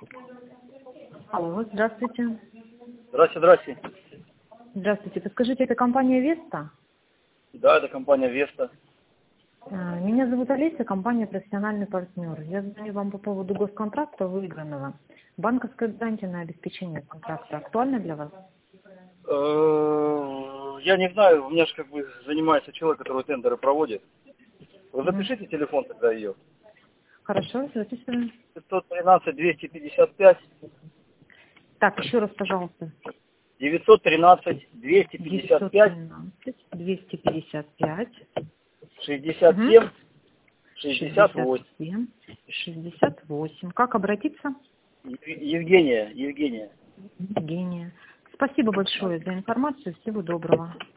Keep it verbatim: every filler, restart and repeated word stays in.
Алло, здравствуйте. Здрасте, здрасте. Здравствуйте. Подскажите, это компания Веста? Да, это компания Веста. А, Меня зовут Олеся, компания «Профессиональный партнер». Я звоню вам по поводу госконтракта выигранного. Банковское гарантия на обеспечение контракта актуально для вас? Э, Я не знаю, у меня же как бы занимается человек, который тендеры проводит. Вы Мгм. запишите телефон тогда ее. Хорошо, записываем. пятьсот тринадцать двести пятьдесят пять Так, еще раз, пожалуйста. девятьсот тринадцать двести пятьдесят девятьсот пять тринадцать двести пятьдесят пять шестьдесят Угу. семь шестьдесят шестьдесят восемь. семь шестьдесят восемь. Как обратиться? Евгения, Евгения. Евгения. Спасибо большое за информацию. Всего доброго.